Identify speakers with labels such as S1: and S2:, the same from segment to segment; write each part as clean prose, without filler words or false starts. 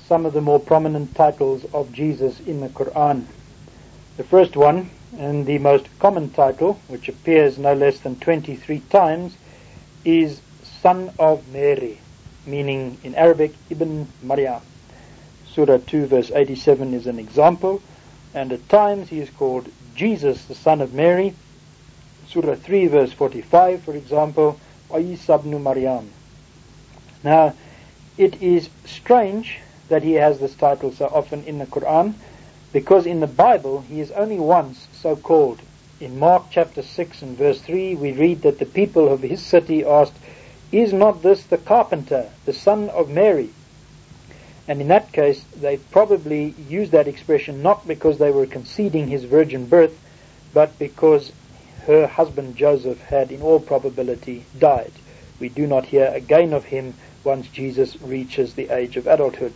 S1: some of the more prominent titles of Jesus in the Quran. The first one, and the most common title, which appears no less than 23 times, is Son of Mary, meaning in Arabic, Ibn Maryam. Surah 2 verse 87 is an example, and at times he is called Jesus, the son of Mary. Surah 3 verse 45, for example, Isa ibn Maryam. Now, it is strange that he has this title so often in the Quran, because in the Bible he is only once so called. In Mark chapter 6 and verse 3 we read that the people of his city asked, "Is not this the carpenter, the son of Mary?" And in that case they probably used that expression not because they were conceding his virgin birth, but because her husband Joseph had in all probability died. We do not hear again of him once Jesus reaches the age of adulthood.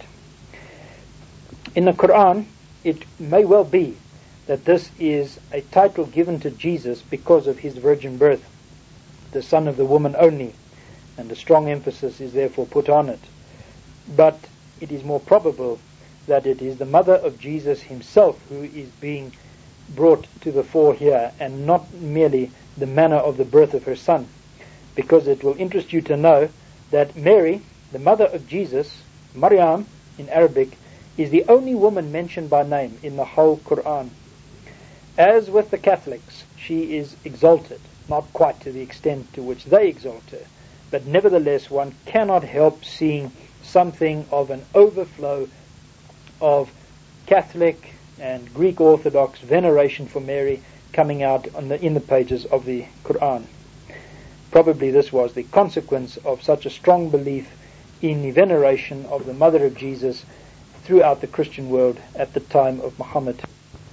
S1: In the Quran, it may well be that this is a title given to Jesus because of his virgin birth, the son of the woman only, and a strong emphasis is therefore put on it. But it is more probable that it is the mother of Jesus himself who is being brought to the fore here, and not merely the manner of the birth of her son, because it will interest you to know that Mary, the mother of Jesus, Maryam in Arabic, is the only woman mentioned by name in the whole Quran. As with the Catholics, she is exalted, not quite to the extent to which they exalt her, but nevertheless one cannot help seeing something of an overflow of Catholic and Greek Orthodox veneration for Mary coming out in the pages of the Quran. Probably this was the consequence of such a strong belief in the veneration of the mother of Jesus throughout the Christian world at the time of Muhammad.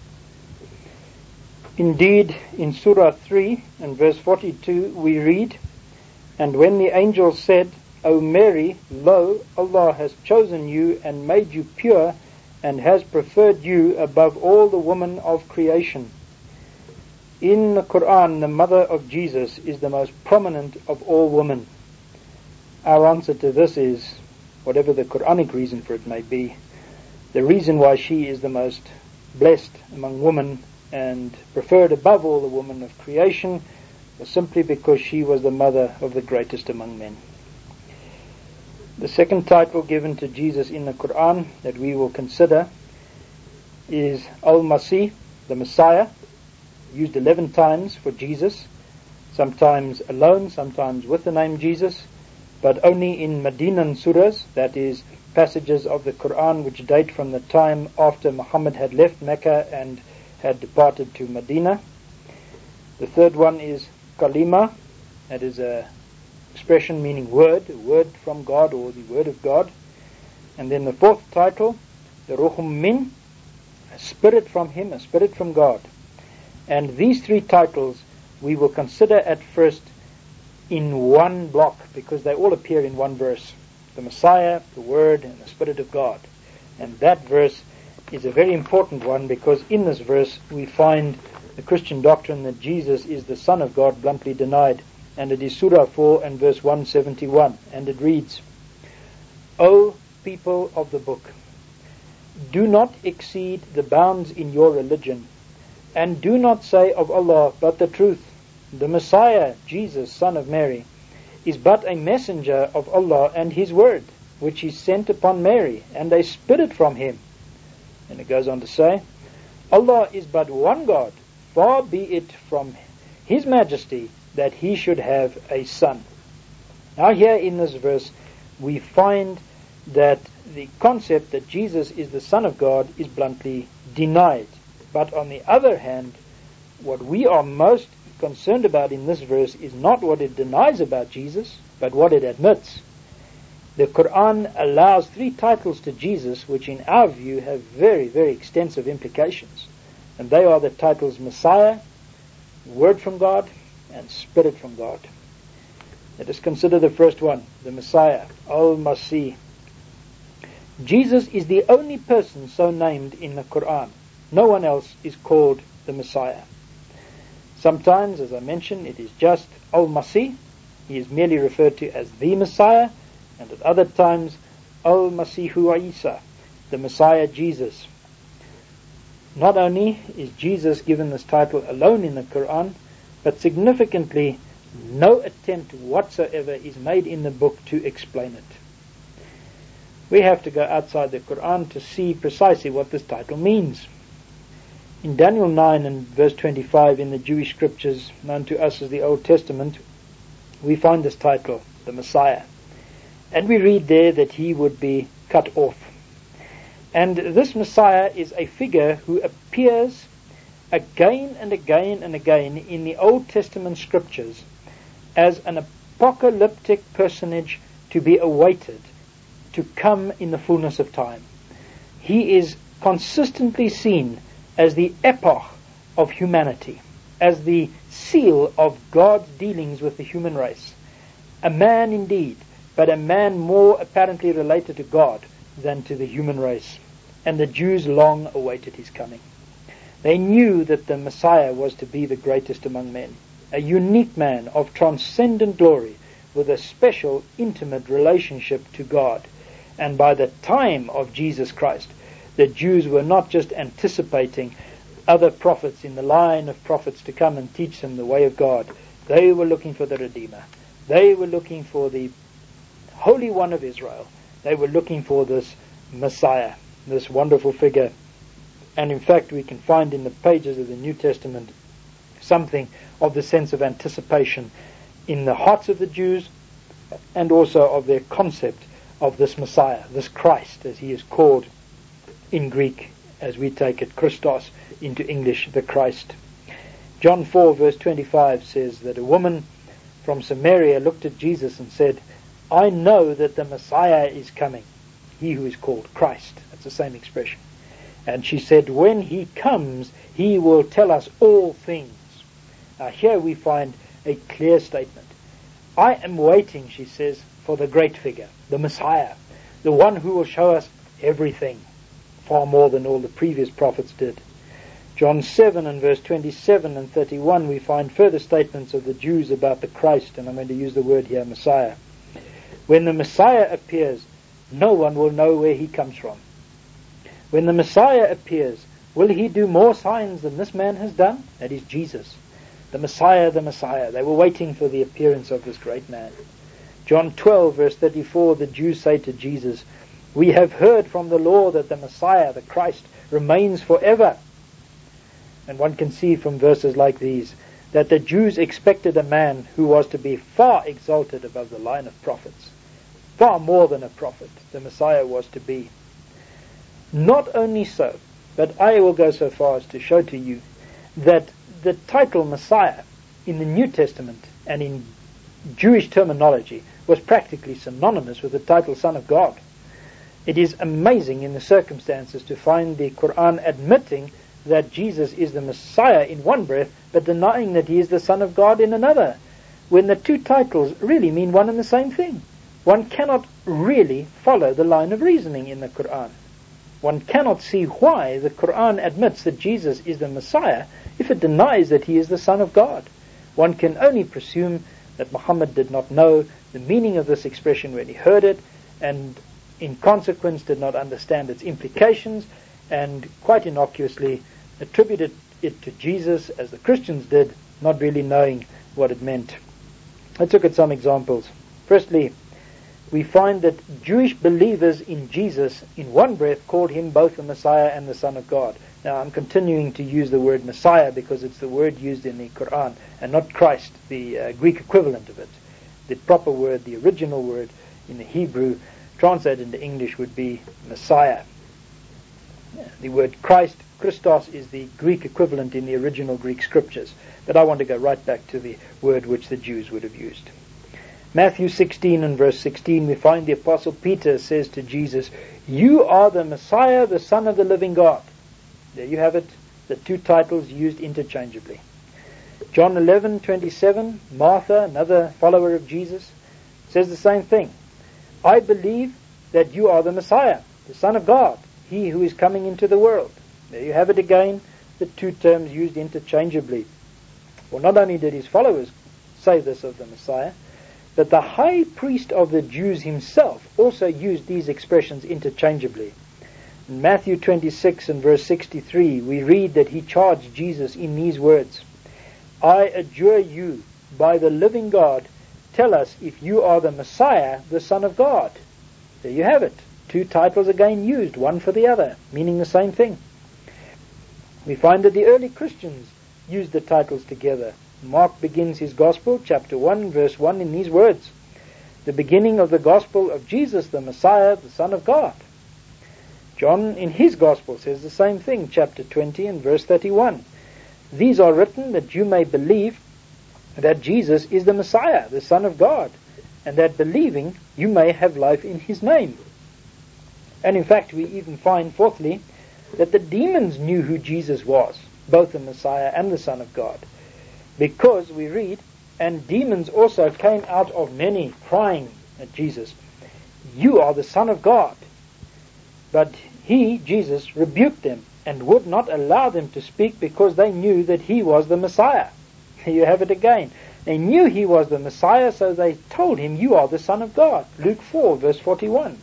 S1: Indeed, in Surah 3 and verse 42 we read, "And when the angel said, O Mary, lo, Allah has chosen you and made you pure and has preferred you above all the women of creation." In the Quran, the mother of Jesus is the most prominent of all women. Our answer to this is, whatever the Quranic reason for it may be, the reason why she is the most blessed among women and preferred above all the women of creation was simply because she was the mother of the greatest among men. The second title given to Jesus in the Quran that we will consider is Al-Masih, the Messiah, used 11 times for Jesus, sometimes alone, sometimes with the name Jesus, but only in Medinan surahs, that is, passages of the Quran which date from the time after Muhammad had left Mecca and had departed to Medina. The third one is Kalima, that is a expression meaning word, a word from God or the word of God. And then the fourth title, the Ruhum Min, a spirit from him, a spirit from God. And these three titles we will consider at first in one block, because they all appear in one verse. The Messiah, the Word, and the Spirit of God. And that verse is a very important one, because in this verse we find the Christian doctrine that Jesus is the Son of God bluntly denied. And it is Surah 4 and verse 171, and it reads, O people of the book, do not exceed the bounds in your religion, and do not say of Allah but the truth. The Messiah, Jesus, son of Mary, is but a messenger of Allah and His word, which He sent upon Mary, and a spirit from Him. And it goes on to say, Allah is but one God, far be it from His majesty that He should have a son. Now here in this verse we find that the concept that Jesus is the Son of God is bluntly denied. But on the other hand, what we are most concerned about in this verse is not what it denies about Jesus, but what it admits. The Quran allows three titles to Jesus which in our view have very, very extensive implications. And they are the titles Messiah, Word from God, and Spirit from God. Let us consider the first one, the Messiah, Al-Masih. Jesus is the only person so named in the Quran. No one else is called the Messiah. Sometimes, as I mentioned, it is just Al-Masih. He is merely referred to as the Messiah, and at other times Al-Masihu Isa. the Messiah Jesus. Not only is Jesus given this title alone in the Quran, but significantly no attempt whatsoever is made in the book to explain it. We have to go outside the Quran to see precisely what this title means. In Daniel 9 and verse 25 in the Jewish scriptures known to us as the Old Testament, we find this title, the Messiah. And we read there that he would be cut off. And this Messiah is a figure who appears again and again and again in the Old Testament scriptures as an apocalyptic personage to be awaited, to come in the fullness of time. He is consistently seen as the epoch of humanity, as the seal of God's dealings with the human race. A man indeed, but a man more apparently related to God than to the human race. And the Jews long awaited his coming. They knew that the Messiah was to be the greatest among men, a unique man of transcendent glory with a special intimate relationship to God. And by the time of Jesus Christ, the Jews were not just anticipating other prophets in the line of prophets to come and teach them the way of God. They were looking for the Redeemer. They were looking for the Holy One of Israel. They were looking for this Messiah, this wonderful figure. And in fact, we can find in the pages of the New Testament something of the sense of anticipation in the hearts of the Jews, and also of their concept of this Messiah, this Christ, as he is called in Greek, as we take it, Christos, into English, the Christ. John 4 verse 25 says that a woman from Samaria looked at Jesus and said, "I know that the Messiah is coming, he who is called Christ." That's the same expression. And she said, "When he comes, he will tell us all things." Now here we find a clear statement. I am waiting, she says, for the great figure, the Messiah, the one who will show us everything, far more than all the previous prophets did. John 7 and verse 27 and 31 we find further statements of the Jews about the Christ, and I'm going to use the word here, Messiah. When the Messiah appears, no one will know where he comes from. When the Messiah appears, will he do more signs than this man has done? That is Jesus. The Messiah, the Messiah. They were waiting for the appearance of this great man. John 12 verse 34, the Jews say to Jesus, "We have heard from the law that the Messiah, the Christ, remains forever." And one can see from verses like these that the Jews expected a man who was to be far exalted above the line of prophets. Far more than a prophet, the Messiah was to be. Not only so, but I will go so far as to show to you that the title Messiah in the New Testament and in Jewish terminology was practically synonymous with the title Son of God. It is amazing in the circumstances to find the Quran admitting that Jesus is the Messiah in one breath, but denying that he is the Son of God in another, when the two titles really mean one and the same thing. One cannot really follow the line of reasoning in the Quran. One cannot see why the Quran admits that Jesus is the Messiah if it denies that he is the Son of God. One can only presume that Muhammad did not know the meaning of this expression when he heard it, and in consequence did not understand its implications, and quite innocuously attributed it to Jesus as the Christians did, not really knowing what it meant. Let's look at some examples. Firstly, we find that Jewish believers in Jesus in one breath called him both the Messiah and the Son of God. Now I'm continuing to use the word Messiah because it's the word used in the Quran and not Christ, the Greek equivalent of it. The proper word, the original word in the Hebrew translated into English would be Messiah. The word Christ, Christos, is the Greek equivalent in the original Greek scriptures. But I want to go right back to the word which the Jews would have used. Matthew 16 and verse 16, we find the Apostle Peter says to Jesus, "You are the Messiah, the Son of the living God." There you have it, the two titles used interchangeably. John 11:27, Martha, another follower of Jesus, says the same thing. "I believe that you are the Messiah, the Son of God, he who is coming into the world." There you have it again, the two terms used interchangeably. Well, not only did his followers say this of the Messiah, but the high priest of the Jews himself also used these expressions interchangeably. In Matthew 26 and verse 63, we read that he charged Jesus in these words, I adjure you by the living God, tell us if you are the Messiah, the Son of God. There you have it. Two titles again used, one for the other, meaning the same thing. We find that the early Christians used the titles together. Mark begins his Gospel, chapter 1, verse 1, in these words, the beginning of the Gospel of Jesus, the Messiah, the Son of God. John, in his Gospel, says the same thing, chapter 20 and verse 31. These are written that you may believe that Jesus is the Messiah, the Son of God, and that believing you may have life in his name. And in fact, we even find, fourthly, that the demons knew who Jesus was, both the Messiah and the Son of God, because we read, and demons also came out of many, crying at Jesus, you are the Son of God. But he, Jesus, rebuked them and would not allow them to speak because they knew that he was the Messiah. Here you have it again. They knew he was the Messiah, so they told him, you are the Son of God. Luke 4, verse 41.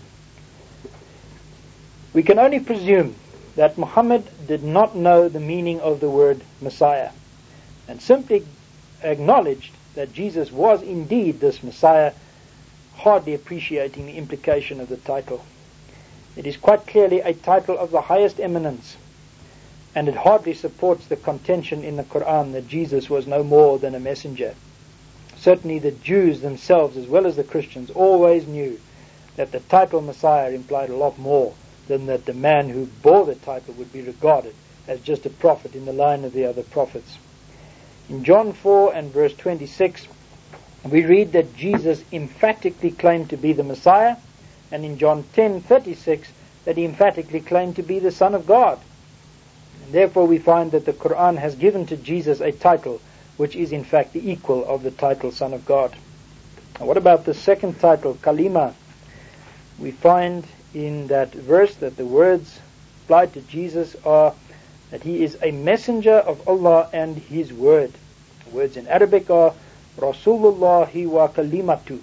S1: We can only presume that Muhammad did not know the meaning of the word Messiah, and simply acknowledged that Jesus was indeed this Messiah, hardly appreciating the implication of the title. It is quite clearly a title of the highest eminence, and it hardly supports the contention in the Quran that Jesus was no more than a messenger. Certainly the Jews themselves, as well as the Christians, always knew that the title Messiah implied a lot more than that the man who bore the title would be regarded as just a prophet in the line of the other prophets. In John 4 and verse 26, we read that Jesus emphatically claimed to be the Messiah, and in John 10:36 that he emphatically claimed to be the Son of God. And therefore we find that the Quran has given to Jesus a title which is in fact the equal of the title Son of God. Now, what about the second title, Kalima? We find in that verse that the words applied to Jesus are that he is a messenger of Allah and his word. The words in Arabic are Rasulullahi wa kalimatu.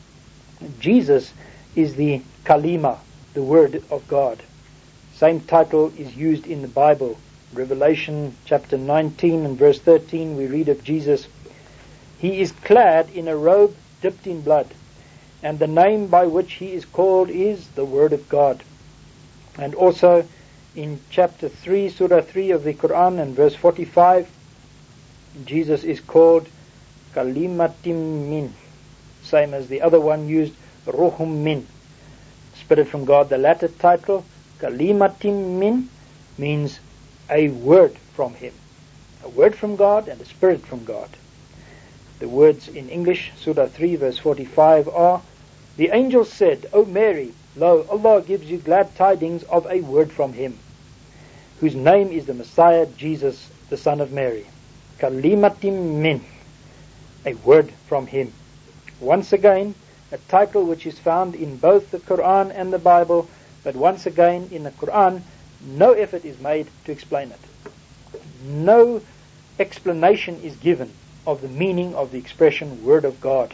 S1: Jesus is the Kalima, the word of God. Same title is used in the Bible. Revelation chapter 19 and verse 13 we read of Jesus, he is clad in a robe dipped in blood, and the name by which he is called is the Word of God. And also in chapter 3, surah 3 of the Quran and verse 45, Jesus is called Kalimatim Min, same as the other one used, Ruhum Min, Spirit from God. The latter title, Kalimatim Min, means a word from him. A word from God and a spirit from God. The words in English, Surah 3 verse 45 are, the angel said, O Mary, lo, Allah gives you glad tidings of a word from him, whose name is the Messiah, Jesus, the Son of Mary. Kalimatim Min, a word from him. Once again, a title which is found in both the Quran and the Bible, but once again in the Quran, no effort is made to explain it. No explanation is given of the meaning of the expression Word of God.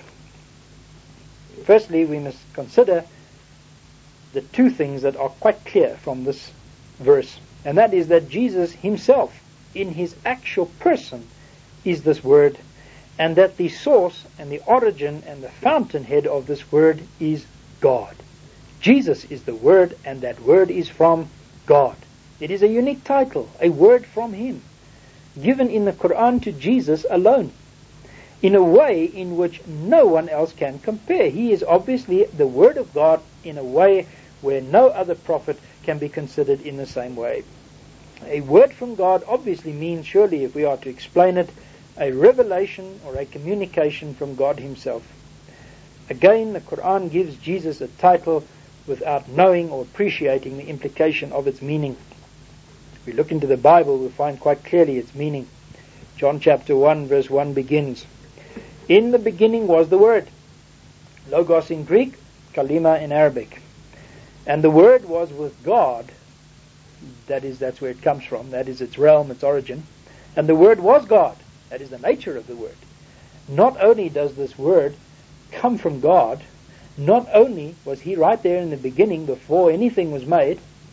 S1: Firstly, we must consider the two things that are quite clear from this verse, and that is that Jesus himself, in his actual person, is this Word, and that the source and the origin and the fountainhead of this Word is God. Jesus is the Word, and that Word is from God. It is a unique title, a word from him, given in the Quran to Jesus alone, in a way in which no one else can compare. He is obviously the Word of God in a way where no other prophet can be considered in the same way. A word from God obviously means, surely if we are to explain it, a revelation or a communication from God himself. Again, the Quran gives Jesus a title without knowing or appreciating the implication of its meaning. If we look into the Bible, we'll find quite clearly its meaning. John chapter 1 verse 1 begins, in the beginning was the Word, Logos in Greek, Kalima in Arabic. And the Word was with God, that's where it comes from, that is its realm, its origin. And the Word was God, that is the nature of the Word. Not only does this Word come from God, not only was he right there in the beginning before anything was made,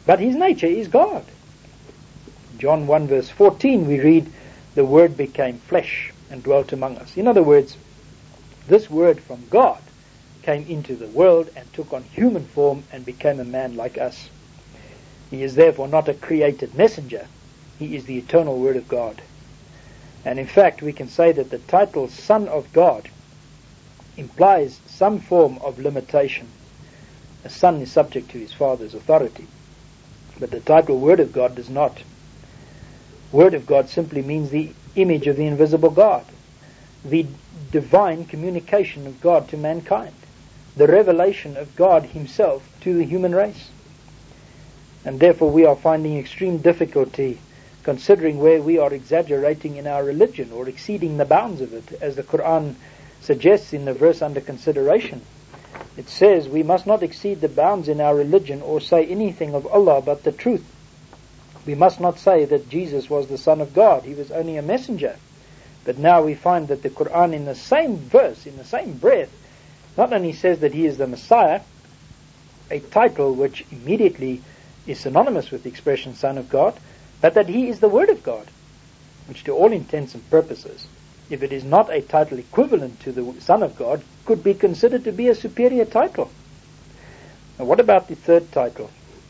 S1: but his nature is God. John 1 verse 14 we read, the Word became flesh and dwelt among us. In other words, this Word from God came into the world and took on human form and became a man like us. He is therefore not a created messenger. He is the eternal Word of God. And in fact, we can say that the title Son of God implies some form of limitation. A son is subject to his father's authority, but the title Word of God does not. Word of God simply means the image of the invisible God, the divine communication of God to mankind, the revelation of God himself to the human race. And therefore we are finding extreme difficulty considering where we are exaggerating in our religion or exceeding the bounds of it, as the Quran suggests in the verse under consideration. It says we must not exceed the bounds in our religion or say anything of Allah but the truth. We must not say that Jesus was the Son of God. He was only a messenger. But now we find that the Quran in the same verse, in the same breath, not only says that he is the Messiah, a title which immediately is synonymous with the expression Son of God, but that he is the Word of God, which to all intents and purposes, if it is not a title equivalent to the Son of God, could be considered to be a superior title. Now what about the third title?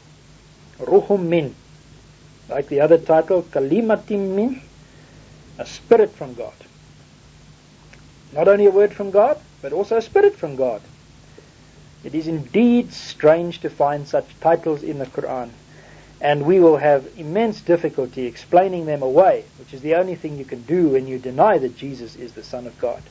S1: Ruhum min. Like the other title, Kalimatim min, a spirit from God. Not only a word from God, but also a spirit from God. It is indeed strange to find such titles in the Quran, and we will have immense difficulty explaining them away, which is the only thing you can do when you deny that Jesus is the Son of God,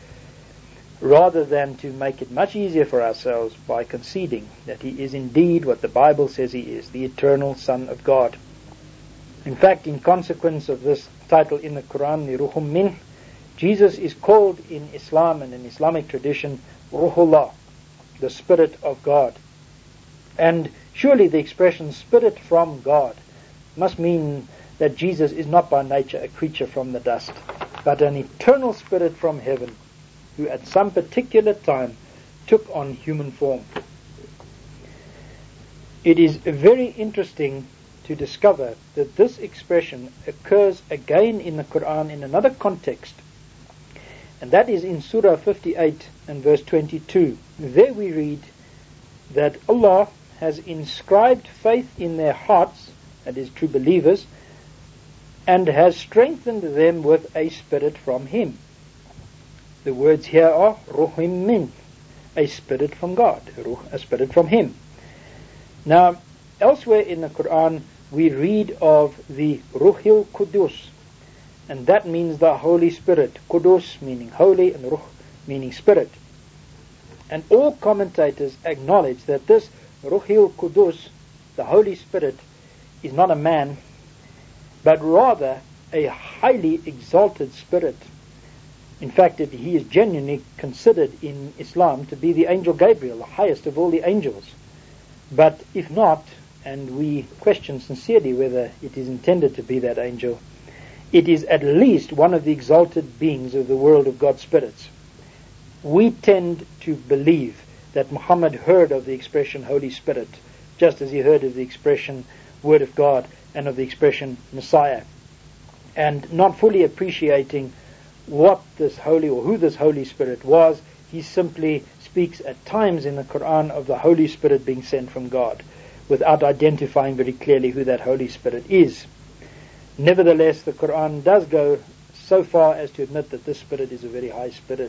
S1: rather than to make it much easier for ourselves by conceding that he is indeed what the Bible says he is, the eternal Son of God. In fact, in consequence of this title in the Quran, the Ruhum Min, Jesus is called in Islam and in Islamic tradition Ruhullah, the Spirit of God. And surely the expression Spirit from God must mean that Jesus is not by nature a creature from the dust, but an eternal Spirit from heaven, who at some particular time took on human form. It is very interesting to discover that this expression occurs again in the Quran in another context, and that is in Surah 58 and verse 22. There we read that Allah has inscribed faith in their hearts, that is, true believers, and has strengthened them with a spirit from Him. The words here are Ruhim min, a spirit from God, a spirit from Him. Now, elsewhere in the Quran, we read of the Ruhil Qudus, and that means the Holy Spirit. Qudus meaning holy and Ruh meaning spirit. And all commentators acknowledge that this Ruhil Qudus, the Holy Spirit, is not a man, but rather a highly exalted spirit. In fact, he is genuinely considered in Islam to be the angel Gabriel, the highest of all the angels. But if not, and we question sincerely whether it is intended to be that angel, it is at least one of the exalted beings of the world of God's spirits. We tend to believe that Muhammad heard of the expression Holy Spirit, just as he heard of the expression Word of God and of the expression Messiah, and not fully appreciating what this holy or who this Holy Spirit was, he simply speaks at times in the Quran of the Holy Spirit being sent from God, without identifying very clearly who that Holy Spirit is. Nevertheless, the Quran does go so far as to admit that this Spirit is a very high Spirit,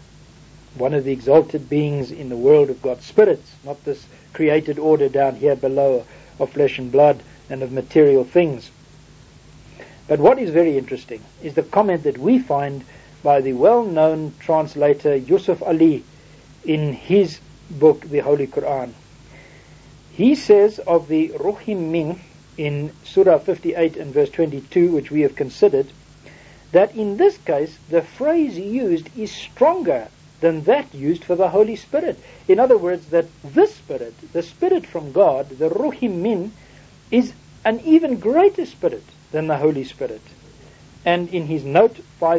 S1: one of the exalted beings in the world of God's spirits, not this created order down here below of flesh and blood and of material things. But what is very interesting is the comment that we find by the well-known translator Yusuf Ali in his book, the Holy Quran. He says of the Ruhim Min in Surah 58 and verse 22, which we have considered, that in this case the phrase used is stronger than that used for the Holy Spirit. In other words, that this Spirit, the Spirit from God, the Ruhim Min, is an even greater Spirit than the Holy Spirit. And in his note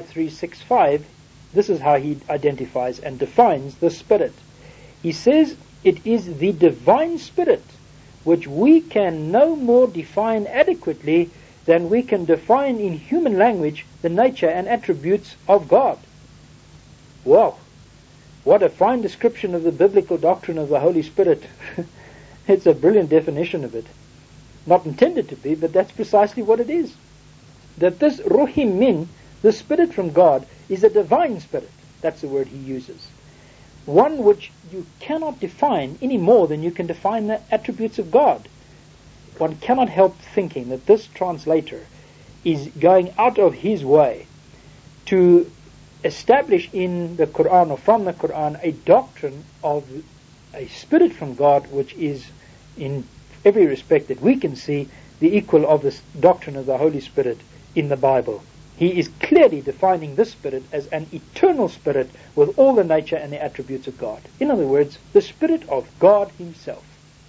S1: 5365, this is how he identifies and defines the Spirit. He says it is the divine Spirit which we can no more define adequately than we can define in human language the nature and attributes of God. Wow, what a fine description of the biblical doctrine of the Holy Spirit. It's a brilliant definition of it. Not intended to be, but that's precisely what it is. That this Ruhim Min, the Spirit from God, is a divine Spirit. That's the word he uses. One which you cannot define any more than you can define the attributes of God. One cannot help thinking that this translator is going out of his way to establish in the Quran or from the Quran a doctrine of a Spirit from God which is in every respect that we can see the equal of this doctrine of the Holy Spirit in the Bible. He is clearly defining this Spirit as an eternal Spirit with all the nature and the attributes of God. In other words, the Spirit of God himself.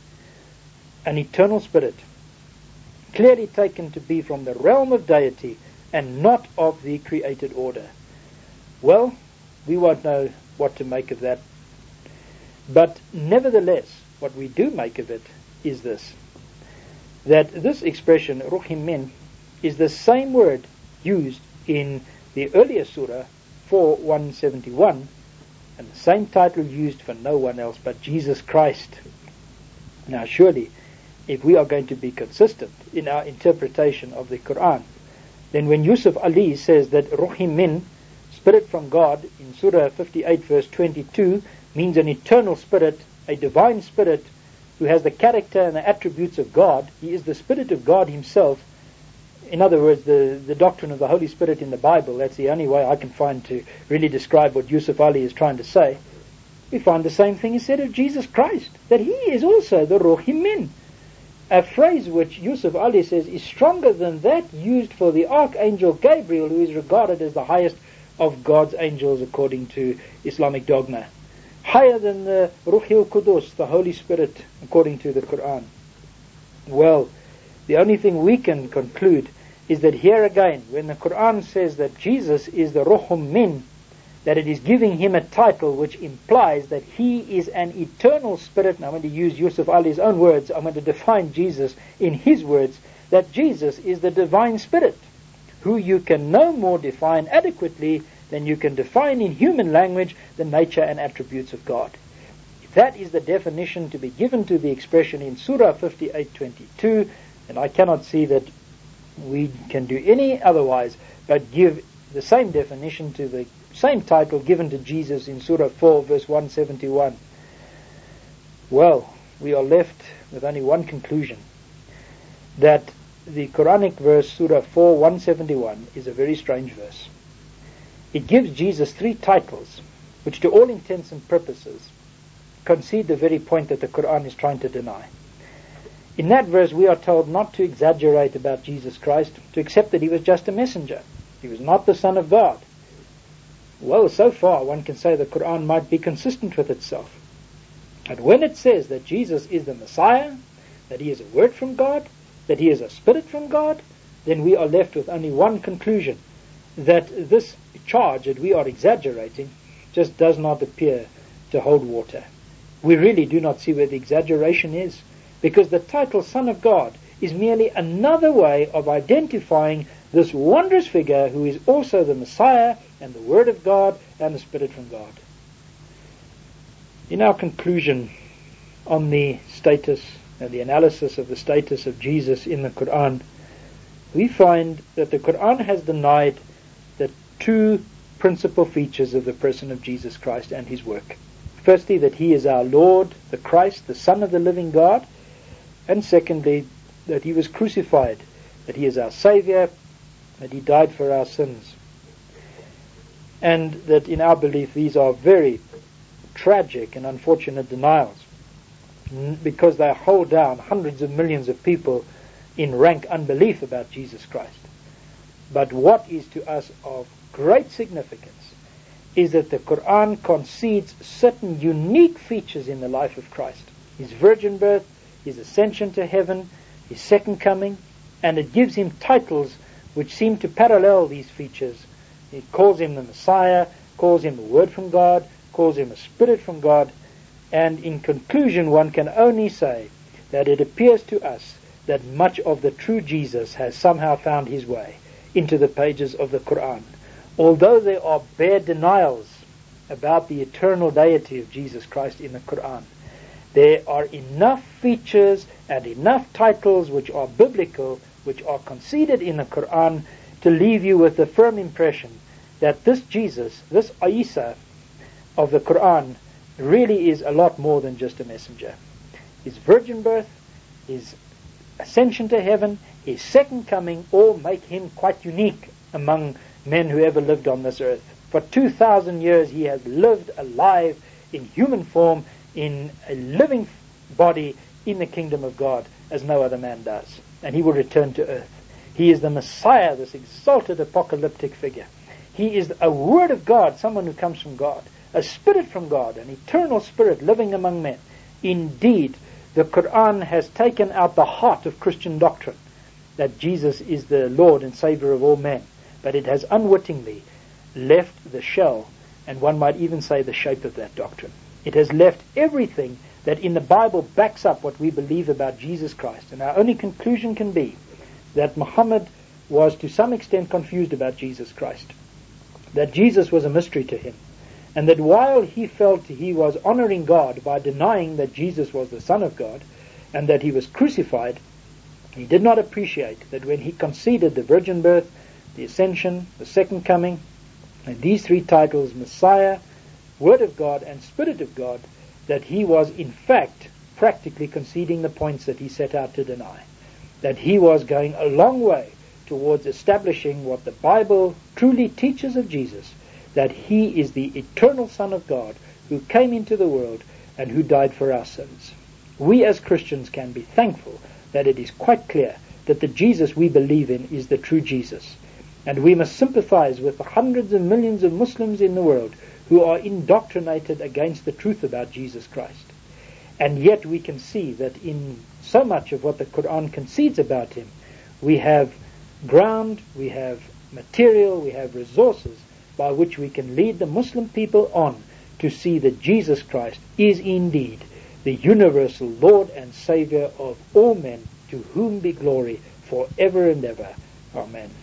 S1: An eternal Spirit, clearly taken to be from the realm of deity and not of the created order. Well, we won't know what to make of that. But nevertheless, what we do make of it is this, that this expression, Ruhim Min, is the same word used in the earlier surah 4:171, and the same title used for no one else but Jesus Christ. Now surely, if we are going to be consistent in our interpretation of the Quran, then when Yusuf Ali says that Ruhim Min, Spirit from God, in Surah 58 verse 22, means an eternal Spirit, a divine Spirit who has the character and the attributes of God, he is the Spirit of God himself. In other words, the doctrine of the Holy Spirit in the Bible, that's the only way I can find to really describe what Yusuf Ali is trying to say. We find the same thing is said of Jesus Christ, that he is also the Ruhim Min. A phrase which Yusuf Ali says is stronger than that used for the Archangel Gabriel, who is regarded as the highest of God's angels according to Islamic dogma. Higher than the Ruhil Qudus, the Holy Spirit, according to the Quran. Well, the only thing we can conclude is that here again, when the Quran says that Jesus is the Ruhum Min, that it is giving him a title which implies that he is an eternal Spirit. Now I'm going to use Yusuf Ali's own words. I'm going to define Jesus in his words, that Jesus is the divine Spirit, who you can no more define adequately than you can define in human language the nature and attributes of God. If that is the definition to be given to the expression in Surah 58:22, then I cannot see that we can do any otherwise but give the same definition to the same title given to Jesus in Surah 4 verse 171. Well, we are left with only one conclusion, that the Quranic verse Surah 4 171 is a very strange verse. It gives Jesus three titles which to all intents and purposes concede the very point that the Quran is trying to deny. In that verse we are told not to exaggerate about Jesus Christ, to accept that he was just a messenger. He was not the Son of God. Well, so far one can say the Quran might be consistent with itself. But when it says that Jesus is the Messiah, that he is a word from God, that he is a Spirit from God, then we are left with only one conclusion, that this charge that we are exaggerating just does not appear to hold water. We really do not see where the exaggeration is, because the title Son of God is merely another way of identifying this wondrous figure who is also the Messiah and the Word of God and the Spirit from God. In our conclusion on the status and the analysis of the status of Jesus in the Quran, we find that the Quran has denied the two principal features of the person of Jesus Christ and his work. Firstly, that he is our Lord, the Christ, the Son of the living God, and secondly, that he was crucified, that he is our Saviour, that he died for our sins. And that in our belief these are very tragic and unfortunate denials, because they hold down hundreds of millions of people in rank unbelief about Jesus Christ. But what is to us of great significance is that the Quran concedes certain unique features in the life of Christ. His virgin birth, his ascension to heaven, his second coming, and it gives him titles which seem to parallel these features. It calls him the Messiah, calls him a word from God, calls him a Spirit from God, and in conclusion one can only say that it appears to us that much of the true Jesus has somehow found his way into the pages of the Quran. Although there are bare denials about the eternal deity of Jesus Christ in the Quran, there are enough features and enough titles which are biblical, which are conceded in the Quran, to leave you with the firm impression that this Jesus, this Isa of the Quran, really is a lot more than just a messenger. His virgin birth, his ascension to heaven, his second coming, all make him quite unique among men who ever lived on this earth. For 2,000 years he has lived alive in human form, in a living body in the kingdom of God, as no other man does. And he will return to earth. He is the Messiah, this exalted apocalyptic figure. He is a word of God, someone who comes from God, a spirit from God, an eternal spirit living among men. Indeed, the Quran has taken out the heart of Christian doctrine, that Jesus is the Lord and Savior of all men, but it has unwittingly left the shell, and one might even say the shape of that doctrine. It has left everything that in the Bible backs up what we believe about Jesus Christ, and our only conclusion can be that Muhammad was to some extent confused about Jesus Christ, that Jesus was a mystery to him, and that while he felt he was honoring God by denying that Jesus was the Son of God and that he was crucified, he did not appreciate that when he conceded the virgin birth, the ascension, the second coming, and these three titles, Messiah, Word of God, and Spirit of God, that he was in fact practically conceding the points that he set out to deny. That he was going a long way towards establishing what the Bible truly teaches of Jesus, that he is the eternal Son of God who came into the world and who died for our sins. We as Christians can be thankful that it is quite clear that the Jesus we believe in is the true Jesus. And we must sympathize with the hundreds of millions of Muslims in the world who are indoctrinated against the truth about Jesus Christ. And yet we can see that in so much of what the Quran concedes about him, we have ground, we have material, we have resources by which we can lead the Muslim people on to see that Jesus Christ is indeed the universal Lord and Savior of all men, to whom be glory forever and ever. Amen.